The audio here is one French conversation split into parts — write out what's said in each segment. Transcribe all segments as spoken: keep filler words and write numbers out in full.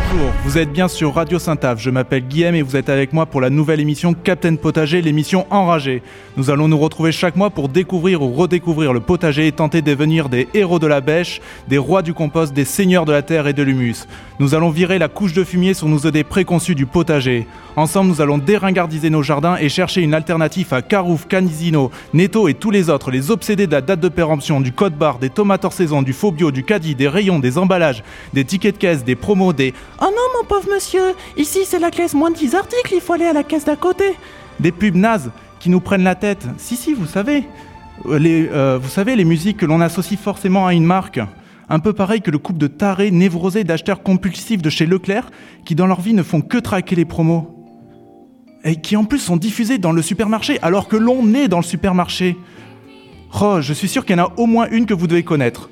Bonjour, vous êtes bien sur Radio Saint-Ave, je m'appelle Guillaume et vous êtes avec moi pour la nouvelle émission Captain Potager, l'émission Enragée. Nous allons nous retrouver chaque mois pour découvrir ou redécouvrir le potager et tenter de devenir des héros de la bêche, des rois du compost, des seigneurs de la terre et de l'humus. Nous allons virer la couche de fumier sur nos idées préconçues du potager. Ensemble, nous allons déringardiser nos jardins et chercher une alternative à Carouf, Canizino, Netto et tous les autres, les obsédés de la date de péremption, du code barre, des tomates hors saison, du faux bio, du caddie, des rayons, des emballages, des tickets de caisse, des promos, des « Oh non mon pauvre monsieur, ici c'est la caisse moins de dix articles, il faut aller à la caisse d'à côté !» Des pubs nazes qui nous prennent la tête. Si si, vous savez, les, euh, vous savez les musiques que l'on associe forcément à une marque. Un peu pareil que le couple de tarés névrosés d'acheteurs compulsifs de chez Leclerc qui dans leur vie ne font que traquer les promos. Et qui en plus sont diffusés dans le supermarché alors que l'on est dans le supermarché. Oh, je suis sûr qu'il y en a au moins une que vous devez connaître.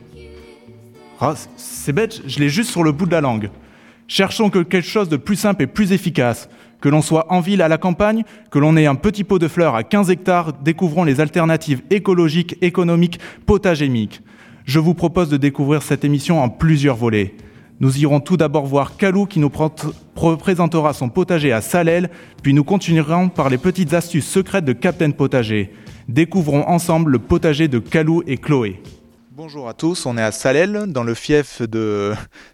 Oh, c'est bête, je l'ai juste sur le bout de la langue. Cherchons que quelque chose de plus simple et plus efficace. Que l'on soit en ville, à la campagne, que l'on ait un petit pot de fleurs à quinze hectares, découvrons les alternatives écologiques, économiques, potagémiques. Je vous propose de découvrir cette émission en plusieurs volets. Nous irons tout d'abord voir Calou qui nous présentera son potager à Salelles, puis nous continuerons par les petites astuces secrètes de Captain Potager. Découvrons ensemble le potager de Calou et Chloé. Bonjour à tous, on est à Salelles, dans le fief de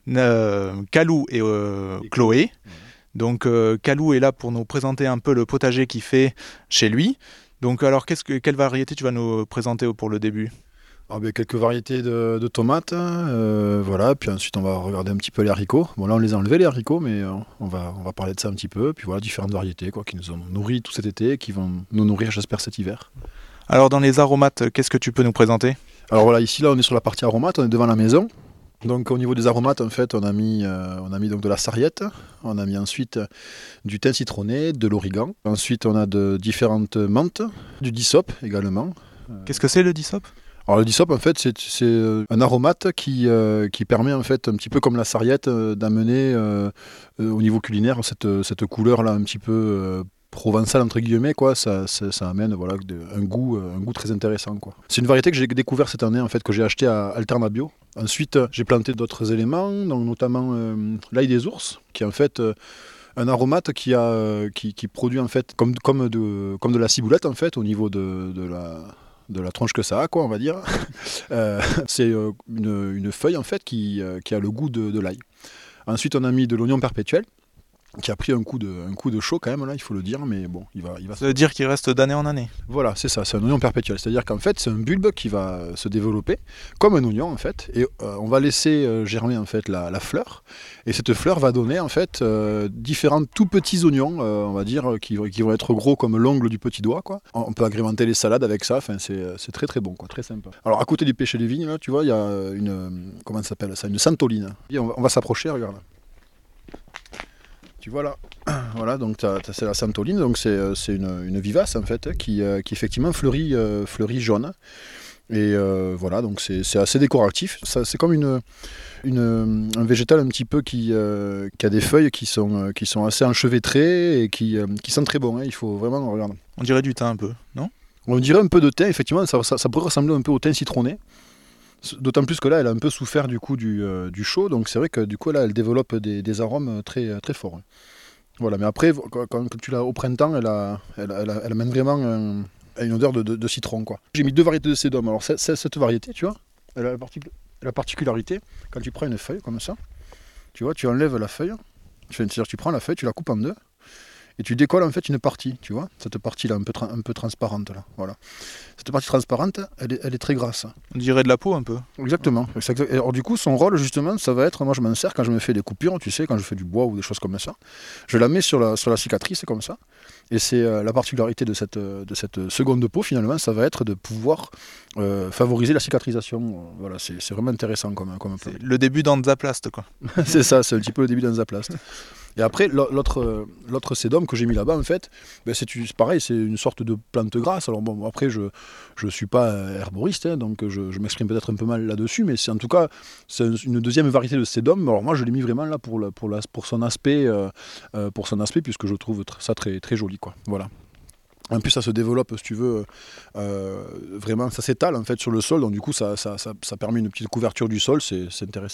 euh, Calou et euh, Chloé. Donc euh, Calou est là pour nous présenter un peu le potager qu'il fait chez lui. Donc alors qu'est-ce que, quelle variété tu vas nous présenter pour le début ? Ah ben, quelques variétés de, de tomates, euh, voilà, puis ensuite on va regarder un petit peu les haricots. Bon là on les a enlevés les haricots, mais euh, on, va, on va parler de ça un petit peu, puis voilà, différentes variétés quoi, qui nous ont nourris tout cet été et qui vont nous nourrir j'espère cet hiver. Alors dans les aromates, qu'est-ce que tu peux nous présenter ? Alors voilà, ici là on est sur la partie aromates, on est devant la maison. Donc au niveau des aromates en fait on a mis, euh, on a mis donc de la sarriette, on a mis ensuite du thym citronné, de l'origan. Ensuite on a de différentes menthes, du dissop également. Qu'est-ce que c'est le dissop ? Alors le dissop en fait c'est, c'est un aromate qui, euh, qui permet en fait un petit peu comme la sarriette euh, d'amener euh, euh, au niveau culinaire cette, cette couleur là un petit peu euh, provençale entre guillemets quoi, ça, ça, ça amène voilà, un, goût, un goût très intéressant quoi. C'est une variété que j'ai découvert cette année en fait, que j'ai acheté à Alternabio. Ensuite j'ai planté d'autres éléments, donc notamment euh, l'ail des ours qui est en fait euh, un aromate qui, a, qui, qui produit en fait comme, comme, de, comme de la ciboulette en fait au niveau de, de la... de la tronche que ça a, quoi, on va dire. euh, c'est euh, une, une feuille, en fait, qui, euh, qui a le goût de, de l'ail. Ensuite, on a mis de l'oignon perpétuel, qui a pris un coup de, un coup de chaud quand même, là, il faut le dire, mais bon, il va... Il va... Ça veut dire qu'il reste d'année en année. Voilà, c'est ça, c'est un oignon perpétuel. C'est-à-dire qu'en fait, c'est un bulbe qui va se développer, comme un oignon, en fait, et euh, on va laisser euh, germer, en fait, la, la fleur, et cette fleur va donner, en fait, euh, différents tout petits oignons, euh, on va dire, qui, qui vont être gros comme l'ongle du petit doigt, quoi. On peut agrémenter les salades avec ça, enfin, c'est, c'est très très bon, quoi, très sympa. Alors, à côté du pêcher des vignes, là, tu vois, il y a une, comment ça s'appelle ça, une santoline. Et on va, on va s'approcher, regarde. Tu vois là, voilà, donc t'as, t'as, c'est la santoline, donc c'est, c'est une, une vivace en fait qui, euh, qui effectivement fleurit, euh, fleurit jaune. Et euh, voilà, donc c'est, c'est assez décoratif. Ça, c'est comme une, une, un végétal un petit peu qui, euh, qui a des feuilles qui sont, qui sont assez enchevêtrées et qui, euh, qui sentent très bon. Hein. Il faut vraiment regarder. On dirait du thym un peu, non ? On dirait un peu de thym, effectivement, ça, ça, ça pourrait ressembler un peu au thym citronné. D'autant plus que là, elle a un peu souffert du coup du, euh, du chaud, donc c'est vrai que du coup là, elle développe des, des arômes très, très forts. Hein. Voilà, mais après, quand, quand tu l'as au printemps, elle, a, elle, elle, elle amène vraiment un, une odeur de, de, de citron, quoi. J'ai mis deux variétés de sédum. Alors c'est, c'est, cette variété, tu vois, elle a la, partic- la particularité, quand tu prends une feuille comme ça, tu vois, tu enlèves la feuille, c'est-à-dire tu prends la feuille, tu la coupes en deux, et tu décolles en fait une partie, tu vois, cette partie-là un peu, tra- un peu transparente là, voilà. Cette partie transparente, elle est, elle est très grasse. On dirait de la peau un peu. Exactement. Et alors du coup, son rôle justement, ça va être, moi je m'en sers quand je me fais des coupures, tu sais, quand je fais du bois ou des choses comme ça. Je la mets sur la, sur la cicatrice comme ça. Et c'est euh, la particularité de cette, de cette seconde peau finalement, ça va être de pouvoir euh, favoriser la cicatrisation. Voilà, c'est, c'est vraiment intéressant comme, comme c'est le début d'Anzaplast quoi. C'est ça, c'est un petit peu le début d'Anzaplast. Et après, l'autre, l'autre sédum que j'ai mis là-bas, en fait, ben c'est pareil, c'est une sorte de plante grasse. Alors bon, après, je ne suis pas herboriste, hein, donc je, je m'exprime peut-être un peu mal là-dessus, mais c'est en tout cas, c'est une deuxième variété de sédum. Alors moi, je l'ai mis vraiment là pour, la, pour, la, pour, son, aspect, euh, pour son aspect, puisque je trouve ça très, très joli, quoi. Voilà. En plus, ça se développe, si tu veux, euh, vraiment, ça s'étale en fait sur le sol, donc du coup, ça, ça, ça, ça permet une petite couverture du sol, c'est, c'est intéressant.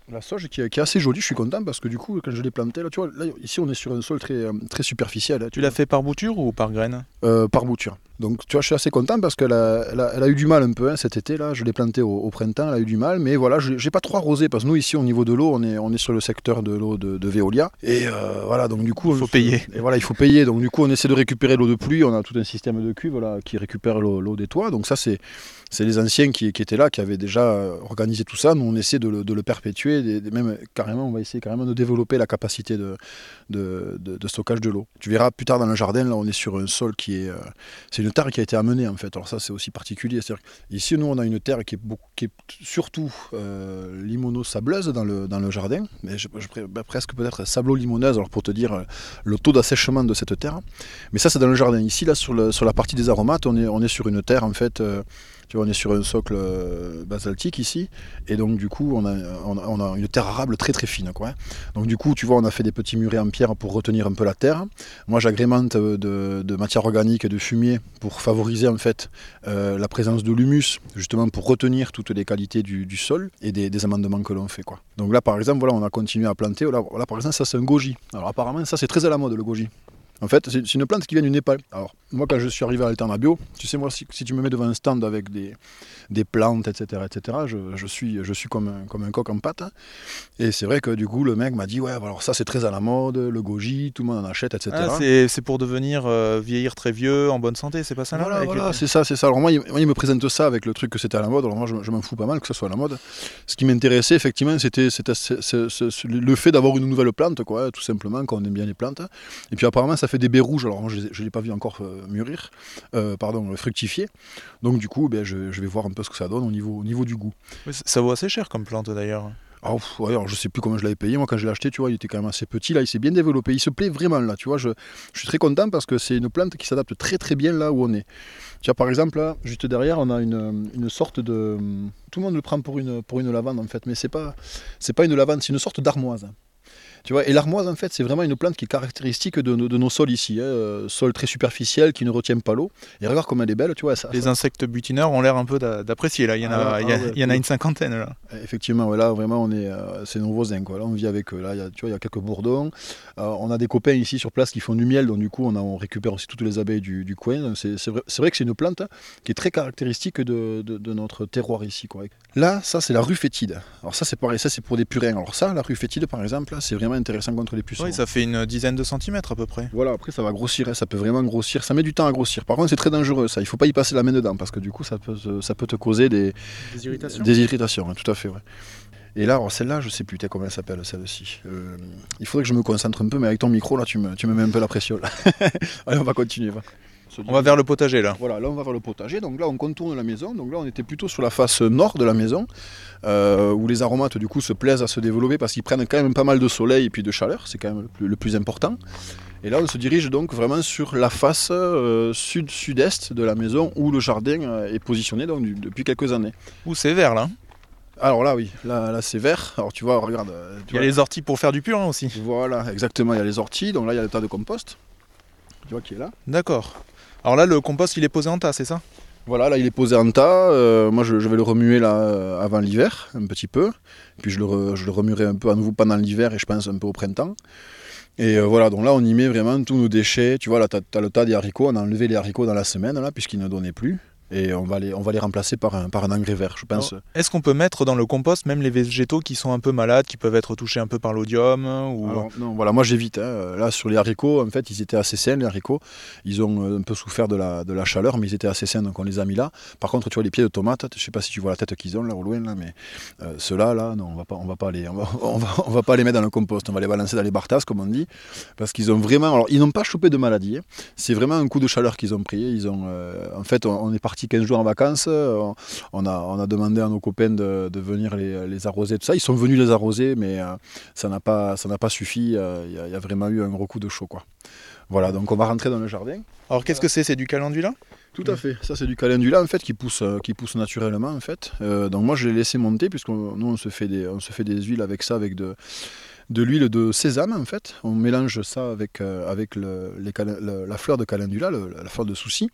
La sauge qui est, qui est assez jolie, je suis content parce que du coup, quand je l'ai plantée, là, tu vois, là, ici on est sur un sol très, euh, très superficiel. Hein, tu l'as fait par bouture ou par graine? euh, Par bouture. Donc tu vois, je suis assez content parce qu'elle a, elle a, elle a eu du mal un peu hein, cet été, là, je l'ai plantée au, au printemps, elle a eu du mal, mais voilà, je n'ai pas trop arrosé parce que nous ici au niveau de l'eau, on est, on est sur le secteur de l'eau de, de Veolia. Et euh, voilà, donc du coup... Il faut payer. Et voilà, il faut payer, donc du coup on essaie de récupérer l'eau de pluie, on a tout un système de cuve là, qui récupère l'eau, l'eau des toits, donc ça c'est... C'est les anciens qui, qui étaient là, qui avaient déjà organisé tout ça. Nous, on essaie de le, de le perpétuer, des, des, même carrément, on va essayer carrément de développer la capacité de, de, de, de stockage de l'eau. Tu verras plus tard dans le jardin, là, on est sur un sol qui est, euh, c'est une terre qui a été amenée en fait. Alors ça, c'est aussi particulier. C'est-à-dire ici, nous, on a une terre qui est, beaucoup, qui est surtout euh, limono-sableuse dans le, dans le jardin, mais je, je, bah, presque peut-être sablo-limoneuse. Alors pour te dire euh, le taux d'assèchement de cette terre. Mais ça, c'est dans le jardin. Ici, là, sur, le, sur la partie des aromates, on est, on est sur une terre en fait. Euh, Tu vois, on est sur un socle basaltique ici, et donc du coup, on a, on a, on a une terre arable très très fine, quoi. Donc du coup, tu vois, on a fait des petits murets en pierre pour retenir un peu la terre. Moi, j'agrémente de, de matière organique et de fumier pour favoriser en fait euh, la présence de l'humus, justement pour retenir toutes les qualités du, du sol et des, des amendements que l'on fait, quoi. Donc là, par exemple, voilà, on a continué à planter. Là, là par exemple, ça c'est un goji. Alors apparemment, ça c'est très à la mode, le goji. En fait, c'est une plante qui vient du Népal. Alors, moi, quand je suis arrivé à Alternabio, tu sais, moi, si, si tu me mets devant un stand avec des, des plantes, et cetera, et cetera, je, je suis, je suis comme, un, comme un coq en pâte. Et c'est vrai que du coup, le mec m'a dit, ouais, alors ça, c'est très à la mode, le goji, tout le monde en achète, et cetera. Ah, c'est, c'est pour devenir euh, vieillir très vieux, en bonne santé, c'est pas ça là? Voilà, avec voilà les... c'est ça, c'est ça. Alors moi il, moi, il me présente ça avec le truc que c'était à la mode. Alors moi, je, je m'en fous pas mal que ce soit à la mode. Ce qui m'intéressait, effectivement, c'était, c'était c'est, c'est, c'est, le fait d'avoir une nouvelle plante, quoi, tout simplement, quand on aime bien les plantes. Et puis apparemment, ça fait des baies rouges. Alors je ne l'ai pas vu encore euh, mûrir, euh, pardon, fructifier. Donc du coup, ben, je, je vais voir un peu ce que ça donne au niveau, au niveau du goût. Oui, ça vaut assez cher comme plante d'ailleurs. Ah, pff, ouais, alors je sais plus comment je l'avais payé. Moi, quand je l'ai acheté, tu vois, il était quand même assez petit. Là, il s'est bien développé. Il se plaît vraiment là. Tu vois, je, je suis très content parce que c'est une plante qui s'adapte très très bien là où on est. Tu vois, par exemple, là, juste derrière, on a une, une sorte de. Tout le monde le prend pour une, pour une lavande en fait, mais c'est pas, c'est pas une lavande, c'est une sorte d'armoise. Tu vois, et l'armoise, en fait, c'est vraiment une plante qui est caractéristique de, de, de nos sols ici. Hein. Euh, sol très superficiel, qui ne retient pas l'eau. Et regarde comme elle est belle, tu vois. Ça, Les ça... insectes butineurs ont l'air un peu d'apprécier, là. Il y en a, ah, il y a, ah ouais, il y en a une cinquantaine, là. Effectivement, ouais, là, vraiment, on est, euh, c'est nos voisins, quoi. Là, on vit avec eux. Là, il y a, tu vois, il y a quelques bourdons. Euh, on a des copains ici sur place qui font du miel, donc du coup, on, a, on récupère aussi toutes les abeilles du, du coin. C'est, c'est, vrai, c'est vrai que c'est une plante hein, qui est très caractéristique de, de, de notre terroir ici, quoi. Là, ça, c'est la rue fétide. Alors ça, c'est pareil, ça, c'est pour des purins. Alors ça, la rue fétide, par exemple, là, c'est vraiment intéressant contre les pucerons. Oui, ça fait une dizaine de centimètres à peu près. Voilà, après ça va grossir, hein, ça peut vraiment grossir, ça met du temps à grossir. Par contre c'est très dangereux ça, il faut pas y passer la main dedans parce que du coup ça peut, ça peut te causer des, des irritations. Des irritations, hein, tout à fait, ouais. Et là, alors celle-là, je sais plus comment elle s'appelle celle-ci. Euh, il faudrait que je me concentre un peu, mais avec ton micro là, tu me, tu me mets un peu la pression là. Allez, on va continuer. Va. On va vers le potager là. Voilà, là on va vers le potager. Donc là on contourne la maison. Donc là on était plutôt sur la face nord de la maison, euh, où les aromates du coup se plaisent à se développer parce qu'ils prennent quand même pas mal de soleil et puis de chaleur. C'est quand même le plus, le plus important. Et là on se dirige donc vraiment sur la face euh, sud-sud-est de la maison où le jardin euh, est positionné donc, du, depuis quelques années. Où c'est vert là. Alors là oui, là, là c'est vert. Alors tu vois, regarde. Tu il y a vois, les orties pour faire du purin aussi. Voilà, exactement. Il y a les orties. Donc là il y a le tas de compost. Tu vois qui est là. D'accord. Alors là, le compost, il est posé en tas, c'est ça? Voilà, là il est posé en tas. Euh, moi je, je vais le remuer là euh, avant l'hiver, un petit peu. Puis je le, re, je le remuerai un peu à nouveau pendant l'hiver et je pense un peu au printemps. Et euh, voilà, donc là on y met vraiment tous nos déchets. Tu vois, là tu as le tas des haricots. On a enlevé les haricots dans la semaine là, puisqu'ils ne donnaient plus. Et on va les, on va les remplacer par un, par un engrais vert, je pense. Alors, est-ce qu'on peut mettre dans le compost même les végétaux qui sont un peu malades, qui peuvent être touchés un peu par l'odium ou... Alors, non, voilà, moi j'évite. Hein. Là, sur les haricots, en fait, ils étaient assez sains, les haricots. Ils ont un peu souffert de la, de la chaleur, mais ils étaient assez sains, donc on les a mis là. Par contre, tu vois, les pieds de tomates, je ne sais pas si tu vois la tête qu'ils ont là au loin, là, mais euh, ceux-là, là, non, on va pas, on va pas les, on va, on va, on va pas les mettre dans le compost. On va les balancer dans les bartasses, comme on dit, parce qu'ils ont vraiment. Alors, ils n'ont pas chopé de maladie. Hein. C'est vraiment un coup de chaleur qu'ils ont pris. Ils ont, euh, en fait, on, on est parti quinze jours en vacances. On a, on a demandé à nos copains de, de venir les, les arroser, tout ça. Ils sont venus les arroser, mais euh, ça n'a pas, ça n'a pas suffi. Il euh, y, y a vraiment eu un gros coup de chaud, quoi. Voilà, donc on va rentrer dans le jardin. Alors qu'est-ce que c'est? C'est du calendula? Tout à fait. Ça c'est du calendula en fait qui pousse, euh, qui pousse naturellement en fait. Euh, donc moi je l'ai laissé monter puisque nous on se fait des, on se fait des huiles avec ça, avec de de l'huile de sésame en fait. On mélange ça avec, euh, avec le, les, le, la fleur de calendula, le, la fleur de souci.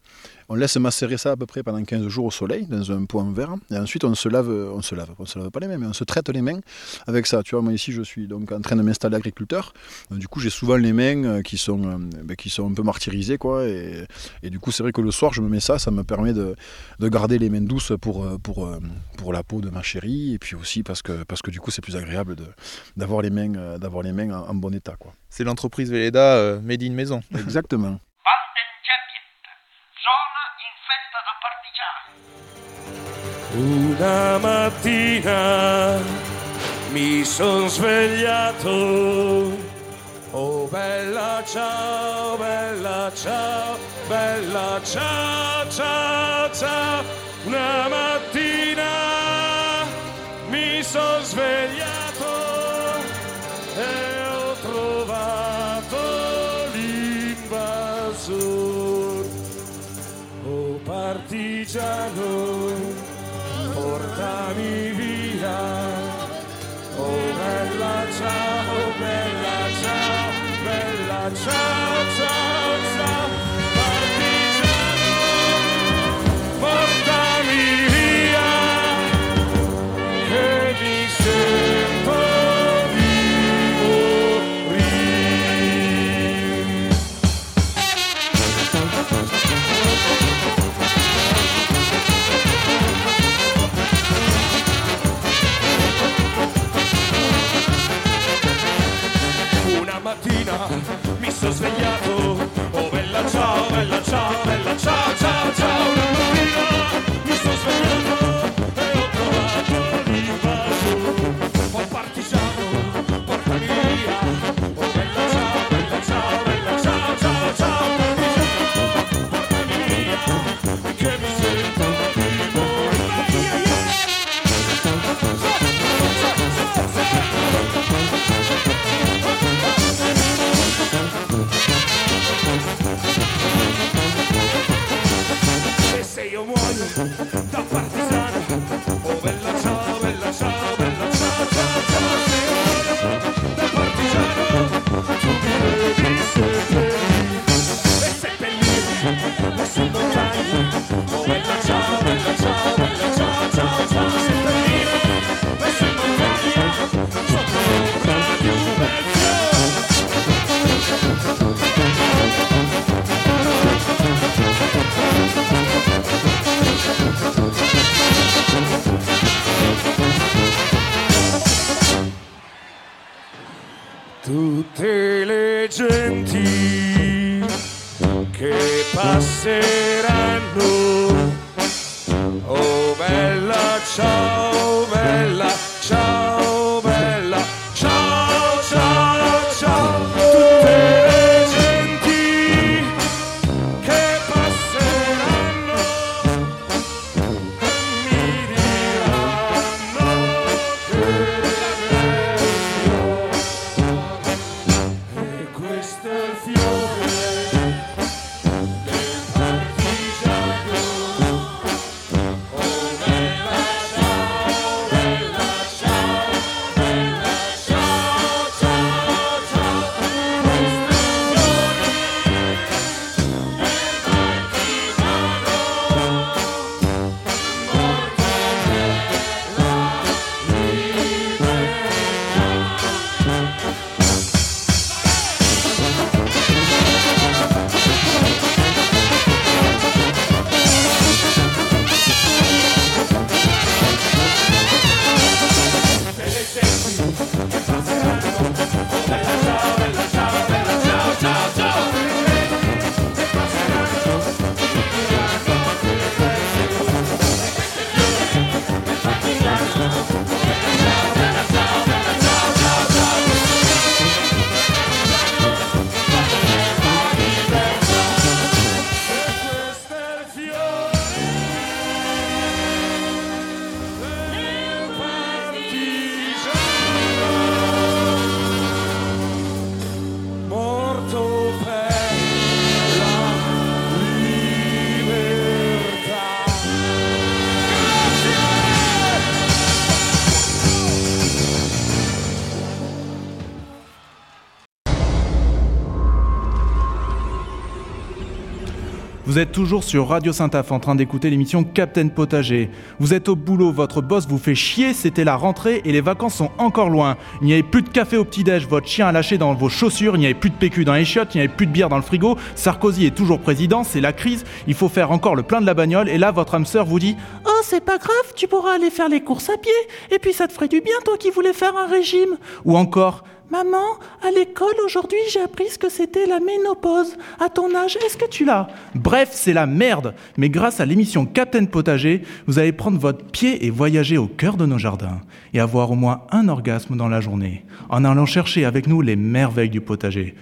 On laisse macérer ça à peu près pendant quinze jours au soleil, dans un pot en verre. Et ensuite, on se lave, on se lave, on se lave pas les mains, mais on se traite les mains avec ça. Tu vois, moi ici, je suis donc en train de m'installer agriculteur. Donc, du coup, j'ai souvent les mains qui sont, euh, ben, qui sont un peu martyrisées, quoi. Et, et du coup, c'est vrai que le soir, je me mets ça, ça me permet de, de garder les mains douces pour, pour, pour la peau de ma chérie. Et puis aussi parce que, parce que du coup, c'est plus agréable de, d'avoir les mains, d'avoir les mains en, en bon état, quoi. C'est l'entreprise Velleda euh, made in maison. Exactement. Una mattina mi son svegliato, oh bella ciao, bella ciao, bella ciao, ciao, ciao. Una mattina mi son svegliato e ho trovato l'invasor, oh partigiano, portami via, oh bella ciao, bella ciao, bella ciao, ciao, ciao, partigiano, portami via, che mi sento di morire. Una mattina mi sono svegliato, oh bella ciao, bella ciao, bella ciao, ciao, ciao. Una mattina mi sono svegliato e ho trovato l'invasore, oh partigiano, portami via, oh bella ciao, bella ciao, bella ciao, ciao, ciao, partigiano, portami via, che mi sento di morire. E se io muoio da partigiano, oh bella ciao, bella ciao, bella ciao, ciao, ciao. Se io muoio da partigiano, tu mi devi seppellire. E seppellire nessun montagna, oh bella ciao, bella ciao, bella ciao, ciao, ciao. Seppellire nessun montagna, sotto l'ombra di un bel fiore. Tutte le genti che passeranno, oh bella ciao, bella ciao, bella ciao, ciao, ciao. Tutte le genti che passeranno mi diranno che e questo è il fiore del partigiano, oh bella ciao, Vous êtes toujours sur Radio Saint-Af en train d'écouter l'émission Captain Potager. Vous êtes au boulot, votre boss vous fait chier, c'était la rentrée et les vacances sont encore loin. Il n'y avait plus de café au petit-déj, votre chien a lâché dans vos chaussures, il n'y avait plus de P Q dans les chiottes, il n'y avait plus de bière dans le frigo, Sarkozy est toujours président, c'est la crise, il faut faire encore le plein de la bagnole et là votre âme sœur vous dit « Oh c'est pas grave, tu pourras aller faire les courses à pied et puis ça te ferait du bien toi qui voulais faire un régime. » Ou encore « Maman, à l'école aujourd'hui j'ai appris ce que c'était la ménopause. À ton âge, est-ce que tu l'as ?» Bref, c'est la merde. Mais grâce à l'émission Captain Potager, vous allez prendre votre pied et voyager au cœur de nos jardins et avoir au moins un orgasme dans la journée en allant chercher avec nous les merveilles du potager.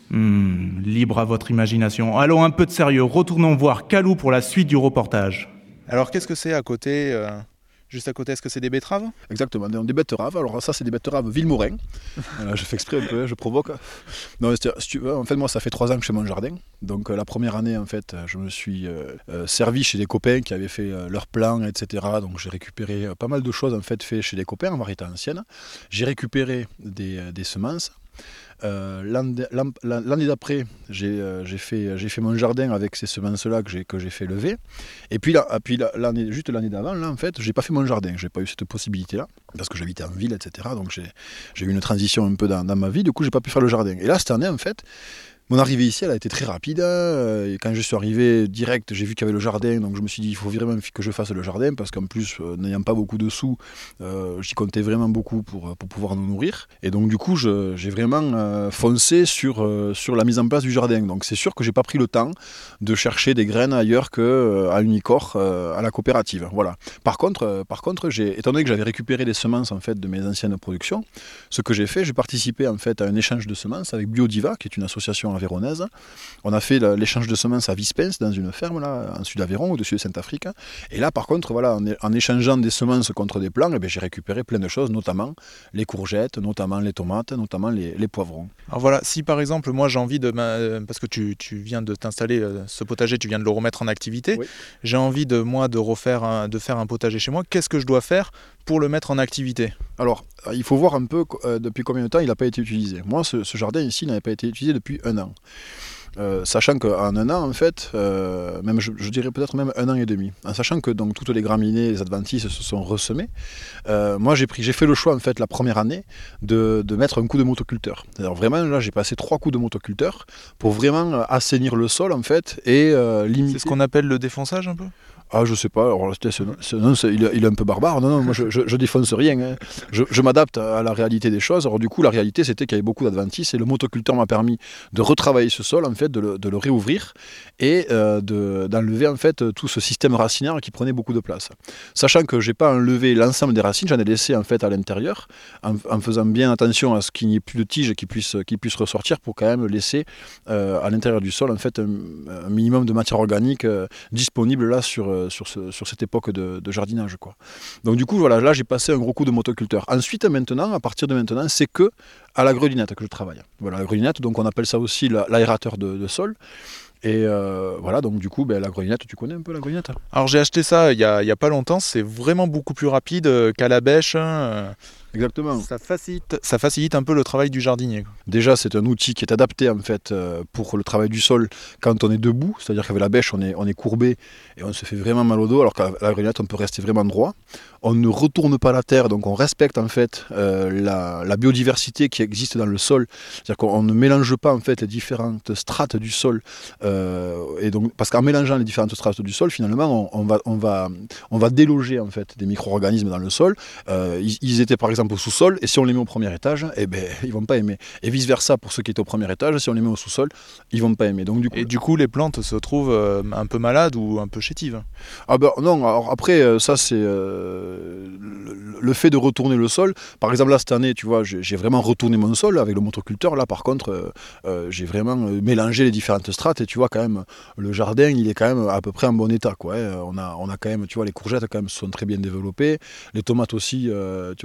Hmm, libre à votre imagination. Allons un peu de sérieux, retournons voir Calou pour la suite du reportage. Alors qu'est-ce que c'est à côté euh... Juste à côté, est-ce que c'est des betteraves ? Exactement, des betteraves. Alors ça, c'est des betteraves Villemorin. euh, je fais exprès un peu, je provoque. Non, si tu veux, en fait, moi, ça fait trois ans que je fais mon jardin. Donc euh, la première année, en fait, je me suis euh, euh, servi chez des copains qui avaient fait euh, leur plan, et cetera. Donc j'ai récupéré euh, pas mal de choses, en fait, faites chez des copains en variété ancienne. J'ai récupéré des, euh, des semences. Euh, l'année, l'année d'après, j'ai, euh, j'ai, fait, j'ai fait mon jardin avec ces semences-là que j'ai, que j'ai fait lever. Et puis, là, puis l'année, juste l'année d'avant, là, en fait, j'ai pas fait mon jardin. J'ai pas eu cette possibilité-là parce que j'habitais en ville, et cetera. Donc j'ai, j'ai eu une transition un peu dans, dans ma vie. Du coup, j'ai pas pu faire le jardin. Et là, cette année, en fait, mon arrivée ici, elle a été très rapide. Et quand je suis arrivé direct, j'ai vu qu'il y avait le jardin. Donc je me suis dit, il faut vraiment que je fasse le jardin. Parce qu'en plus, euh, n'ayant pas beaucoup de sous, euh, j'y comptais vraiment beaucoup pour, pour pouvoir nous nourrir. Et donc du coup, je, j'ai vraiment euh, foncé sur, euh, sur la mise en place du jardin. Donc c'est sûr que j'ai pas pris le temps de chercher des graines ailleurs qu'à euh, Unicor, euh, à la coopérative. Voilà. Par contre, euh, par contre j'ai, étant donné que j'avais récupéré des semences en fait, de mes anciennes productions, ce que j'ai fait, j'ai participé en fait, à un échange de semences avec Biodiva, qui est une association Véronaise. On a fait l'échange de semences à Vispens dans une ferme là, en sud d'Aveyron, au-dessus de Saint-Afrique. Et là, par contre, voilà, en, en échangeant des semences contre des plants, eh bien, j'ai récupéré plein de choses, notamment les courgettes, notamment les tomates, notamment les, les poivrons. Alors voilà, si par exemple, moi j'ai envie de... Parce que tu, tu viens de t'installer ce potager, tu viens de le remettre en activité. Oui. J'ai envie de, moi, de, refaire un, de faire un potager chez moi. Qu'est-ce que je dois faire pour le mettre en activité ? Alors, il faut voir un peu euh, depuis combien de temps il n'a pas été utilisé. Moi, ce, ce jardin ici n'avait pas été utilisé depuis un an. Euh, sachant qu'en un an, en fait, euh, même je, je dirais peut-être même un an et demi, en sachant que donc, toutes les graminées, les adventices se sont ressemées, euh, moi j'ai, pris, j'ai fait le choix en fait la première année de, de mettre un coup de motoculteur. Alors vraiment là j'ai passé trois coups de motoculteur pour vraiment assainir le sol en fait et euh, limiter... C'est ce qu'on appelle le défonçage un peu ? Ah, je sais pas, alors, ce, ce, non, il, est, il est un peu barbare. Non, non, moi je, je, je défonce rien. Hein. Je, je m'adapte à la réalité des choses. Alors, du coup, la réalité, c'était qu'il y avait beaucoup d'adventices et le motoculteur m'a permis de retravailler ce sol, en fait, de le, de le réouvrir et euh, de, d'enlever en fait tout ce système racinaire qui prenait beaucoup de place. Sachant que j'ai pas enlevé l'ensemble des racines, j'en ai laissé en fait à l'intérieur, en, en faisant bien attention à ce qu'il n'y ait plus de tiges qui puissent, qui puissent ressortir pour quand même laisser euh, à l'intérieur du sol en fait un, un minimum de matière organique euh, disponible là sur Sur, ce, sur cette époque de, de jardinage, quoi. Donc du coup, voilà, là j'ai passé un gros coup de motoculteur. Ensuite, maintenant, à partir de maintenant, c'est que à la grelinette que je travaille. Voilà, la grelinette, donc on appelle ça aussi la, l'aérateur de, de sol. Et euh, voilà, donc du coup, ben, la grelinette, tu connais un peu la grelinette ? Alors j'ai acheté ça il y a, il y a pas longtemps, c'est vraiment beaucoup plus rapide qu'à la bêche. Hein. Exactement. Ça facilite, ça facilite un peu le travail du jardinier. Déjà, c'est un outil qui est adapté en fait pour le travail du sol quand on est debout, c'est-à-dire qu'avec la bêche, on est, on est courbé et on se fait vraiment mal au dos, alors qu'à la grelinette, on peut rester vraiment droit. On ne retourne pas la terre, donc on respecte en fait euh, la, la biodiversité qui existe dans le sol, c'est-à-dire qu'on ne mélange pas en fait les différentes strates du sol, euh, et donc parce qu'en mélangeant les différentes strates du sol, finalement, on, on va, on va, on va déloger en fait des micro-organismes dans le sol. Euh, ils, ils étaient par exemple au sous-sol, et si on les met au premier étage, eh ben, ils vont pas aimer. Et vice-versa pour ceux qui étaient au premier étage, si on les met au sous-sol, ils vont pas aimer. Donc, du coup, et du coup, les plantes se trouvent euh, un peu malades ou un peu chétives. Ah ben non, alors après, ça c'est euh, le, le fait de retourner le sol. Par exemple, là cette année, tu vois, j'ai, j'ai vraiment retourné mon sol avec le motoculteur. Là par contre, euh, euh, j'ai vraiment mélangé les différentes strates, et tu vois quand même, le jardin, il est quand même à peu près en bon état, quoi. On a, on a quand même, tu vois, les courgettes quand même sont très bien développées. Les tomates aussi, euh, tu vois, les plus belles,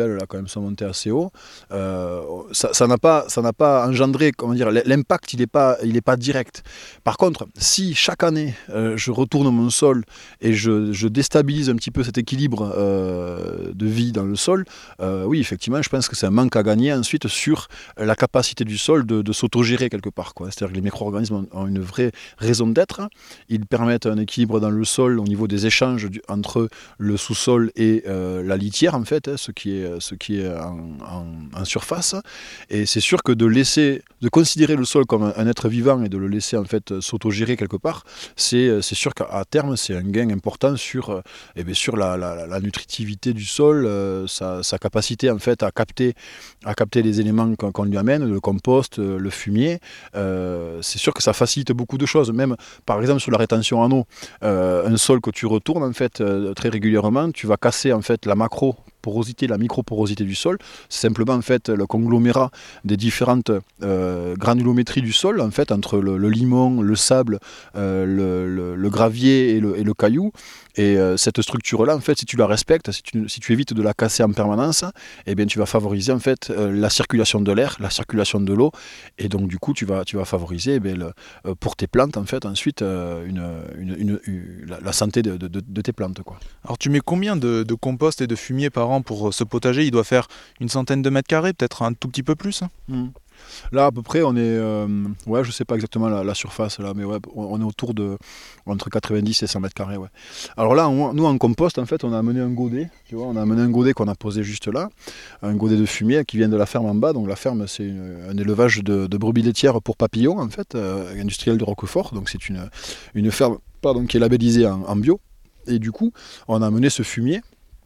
échelles là, quand même, sont montées assez haut. Euh, ça, ça n'a pas, ça n'a pas engendré, comment dire, l'impact, il n'est pas, il est pas direct. Par contre, si chaque année, euh, je retourne mon sol et je, je déstabilise un petit peu cet équilibre euh, de vie dans le sol, euh, oui, effectivement, je pense que c'est un manque à gagner ensuite sur la capacité du sol de, de s'autogérer quelque part, quoi. C'est-à-dire que les micro-organismes ont, ont une vraie raison d'être. Ils permettent un équilibre dans le sol au niveau des échanges du, entre le sous-sol et euh, la litière, en fait, hein, ce qui est, ce qui est en, en, en surface. Et c'est sûr que de laisser, de considérer le sol comme un, un être vivant et de le laisser en fait s'autogérer quelque part, c'est, c'est sûr qu'à terme, c'est un gain important sur, eh bien, sur la, la, la nutritivité du sol, euh, sa, sa capacité en fait à capter, à capter les éléments qu'on, qu'on lui amène, le compost, le fumier. Euh, c'est sûr que ça facilite beaucoup de choses. Même par exemple sur la rétention en eau, euh, un sol que tu retournes en fait euh, très régulièrement, tu vas casser en fait la macro porosité, la microporosité du sol, c'est simplement en fait le conglomérat des différentes euh, granulométries du sol, en fait entre le, le limon, le sable, euh, le, le, le gravier et le, et le caillou. Et euh, cette structure-là, en fait, si tu la respectes, si tu, si tu évites de la casser en permanence, eh bien, tu vas favoriser en fait euh, la circulation de l'air, la circulation de l'eau, et donc du coup, tu vas, tu vas favoriser eh bien, le, euh, pour tes plantes en fait ensuite euh, une, une, une, une, la, la santé de, de, de tes plantes, quoi. Alors, tu mets combien de, de compost et de fumier par an pour ce potager? Il doit faire une centaine de mètres carrés, peut-être un tout petit peu plus. Mmh. Là, à peu près, on est, euh, ouais, je sais pas exactement la, la surface là, mais ouais, on est autour de entre quatre-vingt-dix et cent mètres carrés, ouais. Alors là, on, nous en compost, en fait, on a amené un godet, tu vois, on a amené un godet qu'on a posé juste là, un godet de fumier qui vient de la ferme en bas. Donc la ferme, c'est une, un élevage de, de brebis laitières pour papillons, en fait, euh, industriel de Roquefort. Donc c'est une, une ferme, pardon, qui est labellisée en, en bio. Et du coup, on a amené ce fumier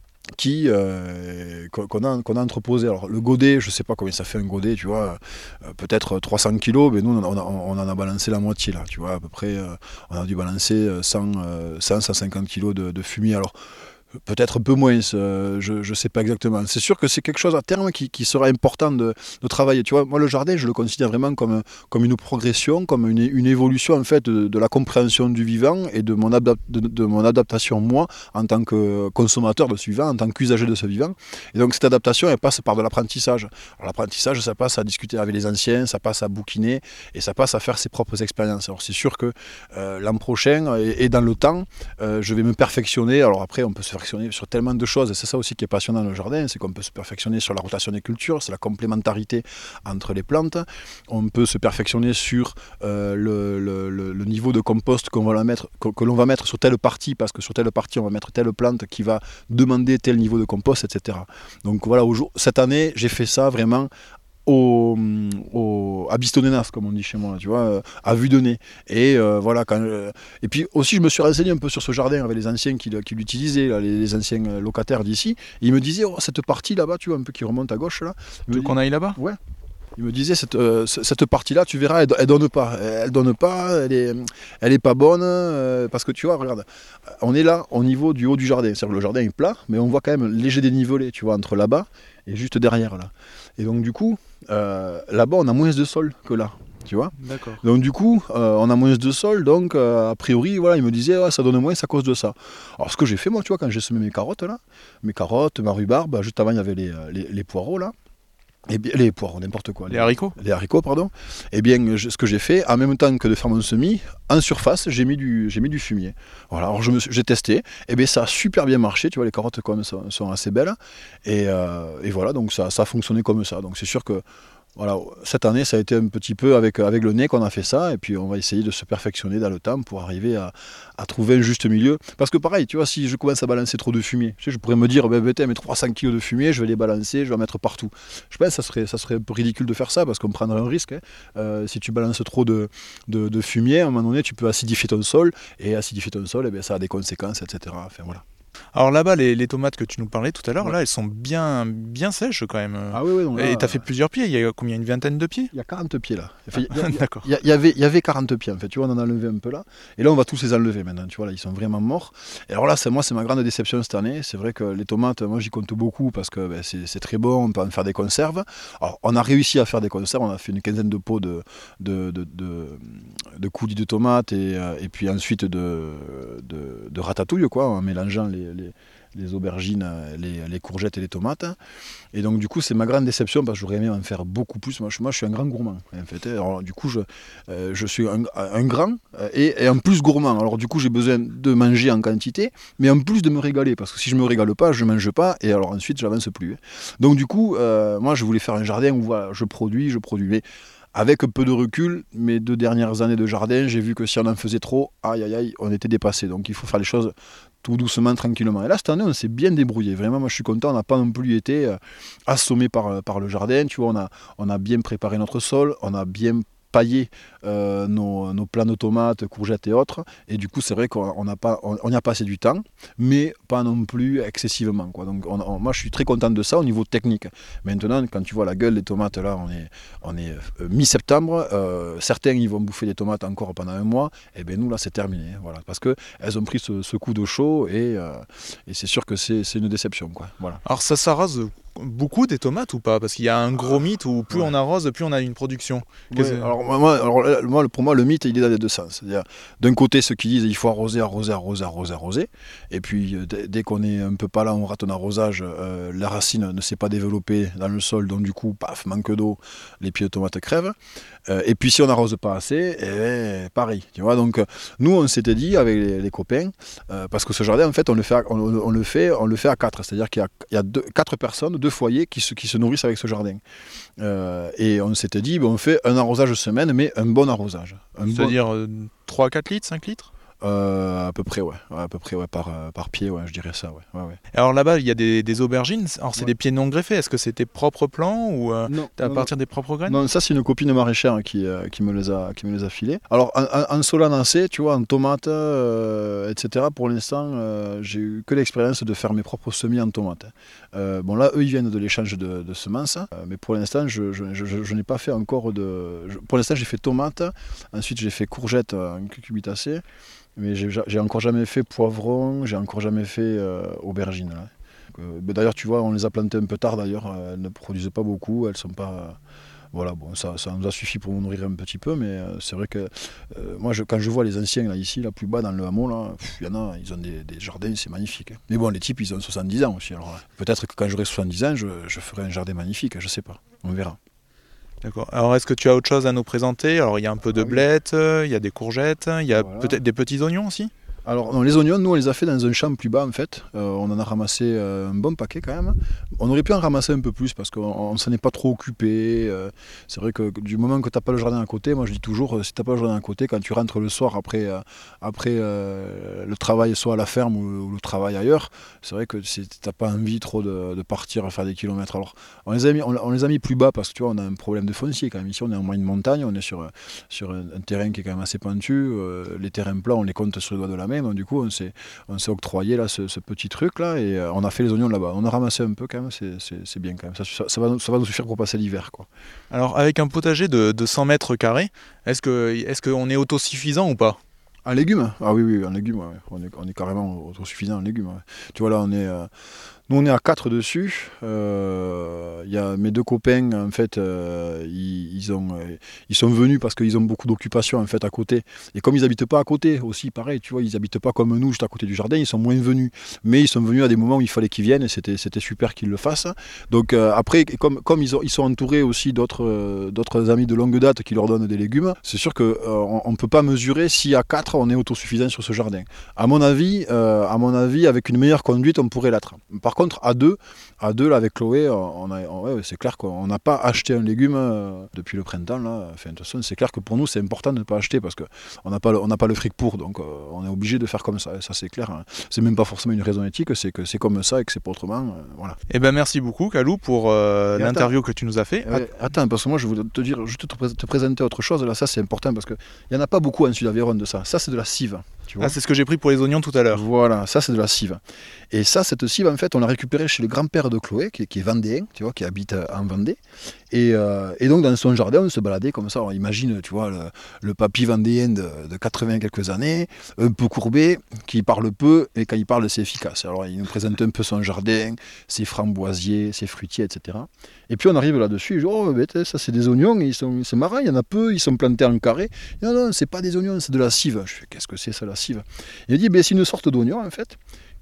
qui euh, qu'on a, qu'on a entreposé. Alors le godet, je sais pas combien ça fait un godet, tu vois, euh, peut-être trois cents kilos, mais nous on, a, on en a balancé la moitié là, tu vois, à peu près, euh, on a dû balancer cent, cent, cent cinquante kilos de, de fumier. Alors peut-être un peu moins, euh, je ne sais pas exactement. C'est sûr que c'est quelque chose à terme qui, qui sera important de, de travailler. Tu vois, moi, le jardin, je le considère vraiment comme, comme une progression, comme une, une évolution en fait, de, de la compréhension du vivant et de mon, adap- de, de mon adaptation, moi, en tant que consommateur de ce vivant, en tant qu'usager de ce vivant. Et donc, cette adaptation, elle passe par de l'apprentissage. Alors, l'apprentissage, ça passe à discuter avec les anciens, ça passe à bouquiner et ça passe à faire ses propres expériences. Alors, c'est sûr que euh, l'an prochain et, et dans le temps, euh, je vais me perfectionner. Alors, après, on peut se faire sur tellement de choses, et c'est ça aussi qui est passionnant dans le jardin, c'est qu'on peut se perfectionner sur la rotation des cultures, c'est la complémentarité entre les plantes, on peut se perfectionner sur euh, le, le, le niveau de compost qu'on va la mettre, que, que l'on va mettre sur telle partie, parce que sur telle partie on va mettre telle plante qui va demander tel niveau de compost, et cetera. Donc voilà, au jour, cette année j'ai fait ça vraiment Au, au, à Bistonnenas, comme on dit chez moi, tu vois, à vue de nez. Et euh, voilà. Quand, euh, et puis aussi, je me suis renseigné un peu sur ce jardin avec les anciens qui, qui l'utilisaient, là, les, les anciens locataires d'ici. Et ils me disaient, oh, cette partie là-bas, tu vois, un peu qui remonte à gauche là. Tu veux qu'on aille là-bas ? Ouais. Il me disait cette, euh, cette partie-là, tu verras, elle, elle donne pas, elle donne pas, elle est, elle est pas bonne, euh, parce que tu vois, regarde, on est là au niveau du haut du jardin, c'est-à-dire que le jardin est plat, mais on voit quand même léger dénivelé, tu vois, entre là-bas et juste derrière là. Et donc du coup, euh, là-bas, on a moins de sol que là. Tu vois. D'accord. Donc du coup, euh, on a moins de sol, donc euh, a priori, voilà, il me disait, ouais, ça donne moins, c'est à cause de ça. Alors ce que j'ai fait moi, tu vois, quand j'ai semé mes carottes là, mes carottes, ma rhubarbe, juste avant il y avait les, les, les poireaux là. Et bien, les poireaux, n'importe quoi. Les, les haricots Les haricots, pardon. Et bien, je, ce que j'ai fait, en même temps que de faire mon semis, en surface, j'ai mis du, j'ai mis du fumier. Voilà, alors je me suis, j'ai testé, et bien ça a super bien marché, tu vois, les carottes quand même sont, sont assez belles. Et, euh, et voilà, donc ça, ça a fonctionné comme ça. Donc c'est sûr que voilà, cette année, ça a été un petit peu avec, avec le nez qu'on a fait ça, et puis on va essayer de se perfectionner dans le temps pour arriver à, à trouver un juste milieu. Parce que pareil, tu vois, si je commence à balancer trop de fumier, tu sais, je pourrais me dire, ben, ben, mes trois cents kilos de fumier, je vais les balancer, je vais en mettre partout. Je pense que ça serait, ça serait un peu ridicule de faire ça, parce qu'on prendrait un risque. Hein. Euh, si tu balances trop de, de, de fumier, à un moment donné, tu peux acidifier ton sol, et acidifier ton sol, eh bien, ça a des conséquences, et cetera. Enfin, voilà. Alors là-bas, les, les tomates que tu nous parlais tout à l'heure, ouais. là, elles sont bien, bien sèches quand même. Ah oui, oui. Donc, là, et tu as fait plusieurs pieds, il y a combien, une vingtaine de pieds ? Il y a quarante pieds là. Enfin, il, y a, D'accord. Il y, a, il, y avait, il y avait quarante pieds en fait, tu vois, on en a enlevé un peu là. Et là, on va tous les enlever maintenant, tu vois, là, ils sont vraiment morts. Et alors là, c'est, moi, c'est ma grande déception cette année. C'est vrai que les tomates, moi, j'y compte beaucoup parce que ben, c'est, c'est très bon, on peut en faire des conserves. Alors, on a réussi à faire des conserves, on a fait une quinzaine de pots de, de, de, de, de coulis de tomates et, et puis ensuite de, de, de ratatouille, quoi, en mélangeant les, les, les, les aubergines, les, les courgettes et les tomates. Et donc du coup c'est ma grande déception parce que j'aurais aimé en faire beaucoup plus. Moi je, moi, je suis un grand gourmand en fait. Alors du coup je, euh, je suis un, un grand et, et en plus gourmand. Alors du coup j'ai besoin de manger en quantité, mais en plus de me régaler. Parce que si je me régale pas, je mange pas et alors ensuite j'avance plus. Donc du coup euh, moi je voulais faire un jardin où voilà, je produis, je produis. Mais avec peu de recul, mes deux dernières années de jardin, j'ai vu que si on en faisait trop, aïe aïe aïe, on était dépassé. Donc il faut faire les choses tout doucement, tranquillement. Et là, cette année, on s'est bien débrouillé. Vraiment, moi, je suis content. On n'a pas non plus été euh, assommé par, par le jardin. Tu vois, on a, on a bien préparé notre sol, on a bien pailler euh, nos, nos plants de tomates, courgettes et autres. Et du coup, c'est vrai qu'on n'a pas, on, on y a passé du temps, mais pas non plus excessivement, quoi. Donc, on, on, moi, je suis très content de ça au niveau technique. Maintenant, quand tu vois la gueule des tomates, là, on est, on est euh, mi-septembre. Euh, certains, ils vont bouffer des tomates encore pendant un mois. Et bien, nous, là, c'est terminé. Voilà, parce qu'elles ont pris ce, ce coup de chaud et, euh, et c'est sûr que c'est, c'est une déception, quoi. Voilà. Alors, ça s'arrose beaucoup des tomates ou pas? Parce qu'il y a un gros mythe où plus ouais. on arrose, plus on a une production. Ouais, alors, moi, alors moi, pour moi, le mythe, il est dans les deux sens. C'est-à-dire, d'un côté, ceux qui disent il faut arroser, arroser, arroser, arroser, arroser. Et puis, d- dès qu'on est un peu pas là, on rate un arrosage, euh, la racine ne s'est pas développée dans le sol, donc du coup, paf, manque d'eau, les pieds de tomates crèvent. Euh, et puis, si on n'arrose pas assez, eh bien, pareil. Tu vois, donc, nous, on s'était dit avec les, les copains, euh, parce que ce jardin, en fait, on le fait à, on, on le fait, on le fait à quatre. C'est-à-dire qu'il y a, il y a deux, quatre personnes, deux foyers qui se, qui se nourrissent avec ce jardin. Euh, et on s'était dit, ben, on fait un arrosage semaine, mais un bon arrosage. Un C'est-à-dire bon... euh, trois à quatre litres, cinq litres euh, À peu près, ouais. ouais à peu près, ouais, par, euh, par pied, ouais, je dirais ça. Ouais. Ouais, ouais. Alors là-bas, il y a des, des aubergines. Alors, c'est ouais. des pieds non greffés. Est-ce que c'est tes propres plants ou euh, non, à non, partir non. des propres graines? Non, ça, c'est une copine maraîchère qui, euh, qui, me les a, qui me les a filés. Alors, en, en, en solanacée, tu vois, en tomates, euh, et cetera, pour l'instant, euh, j'ai eu que l'expérience de faire mes propres semis en tomates. Euh, bon, là, eux, ils viennent de l'échange de, de semences. Euh, mais pour l'instant, je, je, je, je, je n'ai pas fait encore de... Je, pour l'instant, j'ai fait tomates. Ensuite, j'ai fait courgettes en cucurbitacées. Mais j'ai, j'ai encore jamais fait poivron, j'ai encore jamais fait euh, aubergine. Là. Euh, d'ailleurs, tu vois, on les a plantées un peu tard d'ailleurs, elles ne produisent pas beaucoup, elles sont pas... Euh, voilà, bon, ça, ça nous a suffi pour nous nourrir un petit peu, mais euh, c'est vrai que euh, moi, je, quand je vois les anciens là, ici, là, plus bas dans le hameau, là, il y en a, ils ont des, des jardins, c'est magnifique. Hein. Mais bon, les types, ils ont soixante-dix ans aussi. Alors, peut-être que quand j'aurai soixante-dix ans, je, je ferai un jardin magnifique, je sais pas, on verra. D'accord. Alors, est-ce que tu as autre chose à nous présenter? Alors, il y a un peu de ah, oui. blettes, il y a des courgettes, il y a voilà. peut-être des petits oignons aussi? Alors, non, les oignons, nous, on les a fait dans un champ plus bas, en fait. Euh, on en a ramassé euh, un bon paquet, quand même. On aurait pu en ramasser un peu plus, parce qu'on ne s'en est pas trop occupé. Euh, c'est vrai que du moment que tu n'as pas le jardin à côté, moi, je dis toujours, euh, si tu n'as pas le jardin à côté, quand tu rentres le soir après, euh, après euh, le travail, soit à la ferme ou, ou le travail ailleurs, c'est vrai que tu n'as pas envie trop de, de partir faire des kilomètres. Alors, on les, a mis, on, on les a mis plus bas, parce que, tu vois, on a un problème de foncier, quand même. Ici, on est en moyenne montagne, on est sur, sur un, un terrain qui est quand même assez pentu. Euh, les terrains plats, on les compte sur le doigt de la main, donc, du coup, on s'est, on s'est octroyé là, ce, ce petit truc là et euh, on a fait les oignons là-bas. On a ramassé un peu quand même, c'est, c'est, c'est bien quand même. Ça, ça, ça, va, ça va nous suffire pour passer l'hiver, quoi. Alors avec un potager de, de cent mètres carrés, est-ce que, est-ce qu'on est autosuffisant ou pas? En légumes? Ah oui, oui, en légumes, ouais. on, est, on est carrément autosuffisant en légumes. Ouais. Tu vois là, on est... Euh, Nous, on est à quatre dessus. Il euh, y a mes deux copains, en fait, euh, ils, ils, ont, euh, ils sont venus parce qu'ils ont beaucoup d'occupations en fait, à côté. Et comme ils n'habitent pas à côté aussi, pareil, tu vois, ils n'habitent pas comme nous, juste à côté du jardin, ils sont moins venus. Mais ils sont venus à des moments où il fallait qu'ils viennent et c'était, c'était super qu'ils le fassent. Donc euh, après, comme, comme ils, ont, ils sont entourés aussi d'autres, euh, d'autres amis de longue date qui leur donnent des légumes, c'est sûr qu'on euh, ne peut pas mesurer si à quatre, on est autosuffisant sur ce jardin. À mon avis, euh, à mon avis, avec une meilleure conduite, on pourrait l'être. Par contre, à deux, à deux là, avec Chloé, on a, on, ouais, c'est clair qu'on n'a pas acheté un légume euh, depuis le printemps. Là. Enfin, de toute façon, c'est clair que pour nous, c'est important de ne pas acheter parce qu'on n'a pas, le, on n'a pas le fric pour. Donc, euh, on est obligé de faire comme ça. Et ça, c'est clair. Hein. C'est même pas forcément une raison éthique, c'est que c'est comme ça et que c'est pas autrement. Euh, voilà. Eh ben, merci beaucoup, Kalou, pour euh, l'interview attends, que tu nous as fait. Euh, attends, parce que moi, je voulais te dire, juste te, te présenter autre chose. Là, ça, c'est important parce qu'il n'y en a pas beaucoup en Sud-Aveyron de ça. Ça, c'est de la cive. Tu vois ah, c'est ce que j'ai pris pour les oignons tout à l'heure. Voilà, ça, c'est de la cive. Et ça, cette cive, en fait, on l'a récupérée chez le grand-père de Chloé, qui, qui est vendéen, tu vois, qui habite en Vendée. Et, euh, et donc, dans son jardin, on se baladait comme ça. Alors, imagine, tu vois, le, le papy vendéen de, de quatre-vingts quelques années, un peu courbé, qui parle peu, et quand il parle, c'est efficace. Alors, il nous présente un peu son jardin, ses framboisiers, ses fruitiers, et cetera. Et puis, on arrive là-dessus, et je dis, oh, ben, ça, c'est des oignons, ils sont, c'est marrant, il y en a peu, ils sont plantés en carré. Non, non, c'est pas des oignons, c'est de la cive. Je fais, qu'est-ce que c'est, ça, la cive? Il dit, ben, c'est une sorte d'oignon, en fait,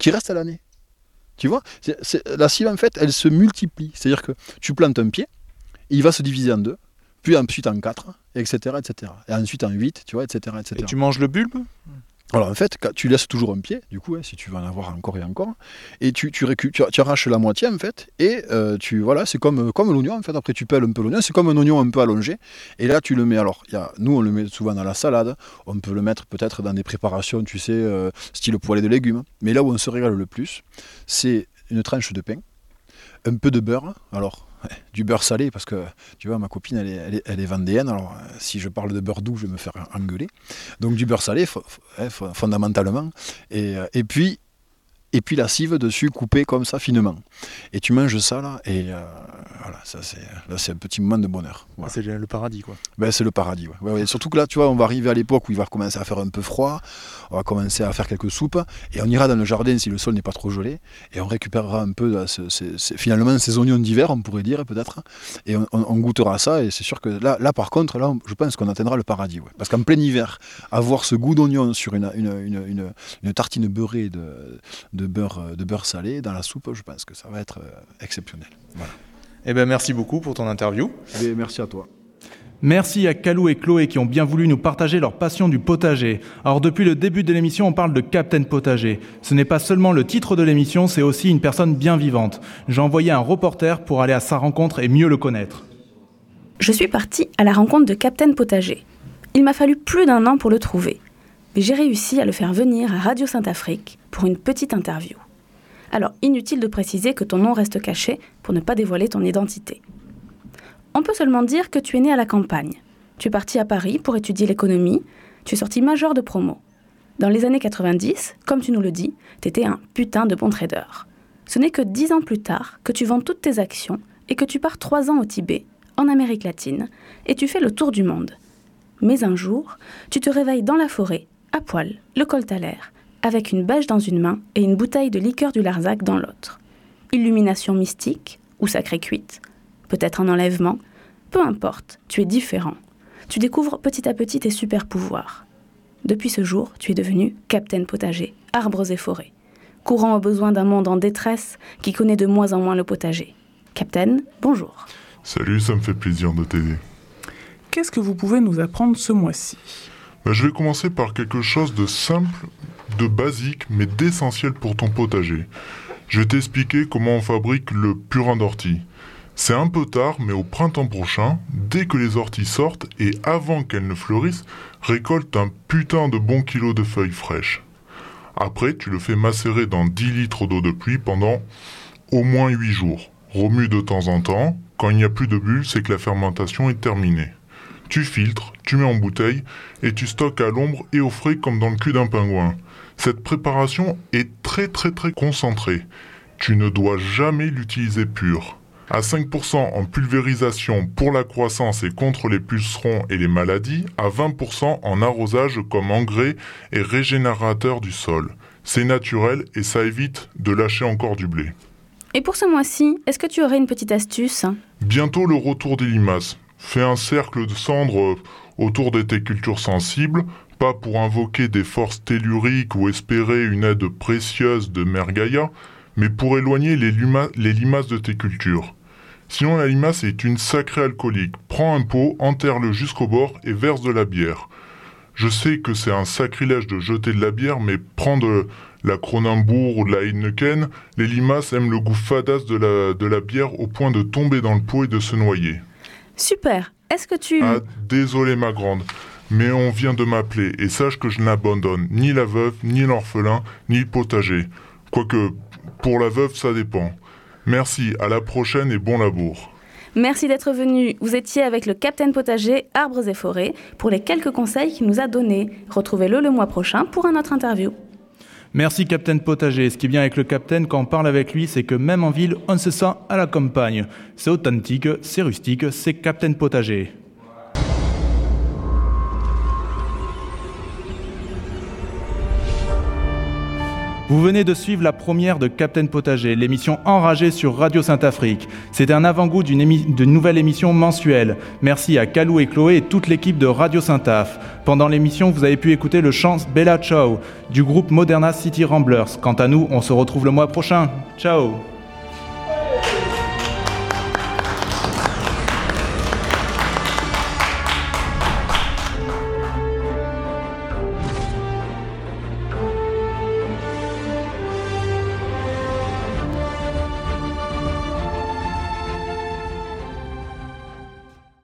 qui reste à l'année. Tu vois, c'est, c'est, la cive, en fait, elle se multiplie. C'est-à-dire que tu plantes un pied, il va se diviser en deux, puis ensuite en quatre, et cetera, et cetera. Et ensuite en huit, tu vois, et cetera, et cetera. Et tu manges le bulbe ? Alors en fait, tu laisses toujours un pied, du coup, hein, si tu veux en avoir encore et encore, et tu, tu, récu- tu, tu arraches la moitié en fait, et euh, tu, voilà, c'est comme, comme l'oignon en fait, après tu pèles un peu l'oignon, c'est comme un oignon un peu allongé, et là tu le mets, alors y a, nous on le met souvent dans la salade, on peut le mettre peut-être dans des préparations, tu sais, euh, style poêlée de légumes, mais là où on se régale le plus, c'est une tranche de pain, un peu de beurre, alors du beurre salé, parce que tu vois, ma copine elle est, elle est, elle est vendéenne, alors euh, si je parle de beurre doux, je vais me faire engueuler. Donc du beurre salé, f- f- fondamentalement, et, euh, et puis et puis la cive dessus coupée comme ça finement. Et tu manges ça là, et euh, voilà, ça c'est, là c'est un petit moment de bonheur. Voilà. Ah, c'est le paradis quoi. Ben, c'est le paradis, ouais. Ouais, ouais. Surtout que là, tu vois, on va arriver à l'époque où il va commencer à faire un peu froid, on va commencer à faire quelques soupes, et on ira dans le jardin si le sol n'est pas trop gelé, et on récupérera un peu là, ce, ce, ce, finalement ces oignons d'hiver, on pourrait dire peut-être, et on, on, on goûtera ça, et c'est sûr que là, là par contre, là, je pense qu'on atteindra le paradis, ouais. Parce qu'en plein hiver, avoir ce goût d'oignon sur une, une, une, une, une tartine beurrée de, de, beurre, de beurre salé dans la soupe, je pense que ça va être exceptionnel. Voilà. Eh ben merci beaucoup pour ton interview. Et merci à toi. Merci à Kalou et Chloé qui ont bien voulu nous partager leur passion du potager. Alors depuis le début de l'émission, on parle de Captain Potager. Ce n'est pas seulement le titre de l'émission, c'est aussi une personne bien vivante. J'ai envoyé un reporter pour aller à sa rencontre et mieux le connaître. Je suis partie à la rencontre de Captain Potager. Il m'a fallu plus d'un an pour le trouver. Mais j'ai réussi à le faire venir à Radio Saint-Afrique pour une petite interview. Alors, inutile de préciser que ton nom reste caché pour ne pas dévoiler ton identité. On peut seulement dire que tu es né à la campagne. Tu es parti à Paris pour étudier l'économie, tu es sorti major de promo. Dans les années quatre-vingt-dix, comme tu nous le dis, t'étais un putain de bon trader. Ce n'est que dix ans plus tard que tu vends toutes tes actions et que tu pars trois ans au Tibet, en Amérique latine, et tu fais le tour du monde. Mais un jour, tu te réveilles dans la forêt, à poil, le col à l'air, avec une bêche dans une main et une bouteille de liqueur du Larzac dans l'autre. Illumination mystique ou sacrée cuite, peut-être un enlèvement, peu importe, tu es différent. Tu découvres petit à petit tes super pouvoirs. Depuis ce jour, tu es devenu Captain Potager, arbres et forêts, courant au besoin d'un monde en détresse qui connaît de moins en moins le potager. Captain, bonjour. Salut, ça me fait plaisir de t'aider. Qu'est-ce que vous pouvez nous apprendre ce mois-ci ? Ben, je vais commencer par quelque chose de simple, de basique, mais d'essentiel pour ton potager. Je vais t'expliquer comment on fabrique le purin d'ortie. C'est un peu tard, mais au printemps prochain, dès que les orties sortent et avant qu'elles ne fleurissent, récolte un putain de bon kilo de feuilles fraîches. Après, tu le fais macérer dans dix litres d'eau de pluie pendant au moins huit jours. Remue de temps en temps. Quand il n'y a plus de bulles, c'est que la fermentation est terminée. Tu filtres, tu mets en bouteille et tu stockes à l'ombre et au frais comme dans le cul d'un pingouin. Cette préparation est très très très concentrée. Tu ne dois jamais l'utiliser pure. À cinq pour cent en pulvérisation pour la croissance et contre les pucerons et les maladies, à vingt pour cent en arrosage comme engrais et régénérateur du sol. C'est naturel et ça évite de lâcher encore du blé. Et pour ce mois-ci, est-ce que tu aurais une petite astuce ? Bientôt le retour des limaces. Fais un cercle de cendres autour de tes cultures sensibles, pas pour invoquer des forces telluriques ou espérer une aide précieuse de Mère Gaïa, mais pour éloigner les, luma- les limaces de tes cultures. Sinon la limace est une sacrée alcoolique. Prends un pot, enterre-le jusqu'au bord et verse de la bière. Je sais que c'est un sacrilège de jeter de la bière, mais prends de la Kronenbourg ou de la Heineken, les limaces aiment le goût fadasse de la, de la bière au point de tomber dans le pot et de se noyer. Super. Est-ce que tu... Ah, désolé ma grande, mais on vient de m'appeler et sache que je n'abandonne ni la veuve, ni l'orphelin, ni le potager. Quoique, pour la veuve, ça dépend. Merci, à la prochaine et bon labour. Merci d'être venu. Vous étiez avec le Captain Potager, Arbres et Forêts, pour les quelques conseils qu'il nous a donnés. Retrouvez-le le mois prochain pour un autre interview. Merci Captain Potager. Ce qui est bien avec le Captain quand on parle avec lui, c'est que même en ville, on se sent à la campagne. C'est authentique, c'est rustique, c'est Captain Potager. Vous venez de suivre la première de Captain Potager, l'émission Enragée sur Radio Saint-Afrique. C'était un avant-goût d'une, émi- d'une nouvelle émission mensuelle. Merci à Kalou et Chloé et toute l'équipe de Radio Saint-Af. Pendant l'émission, vous avez pu écouter le chant Bella Ciao du groupe Moderna City Ramblers. Quant à nous, on se retrouve le mois prochain. Ciao!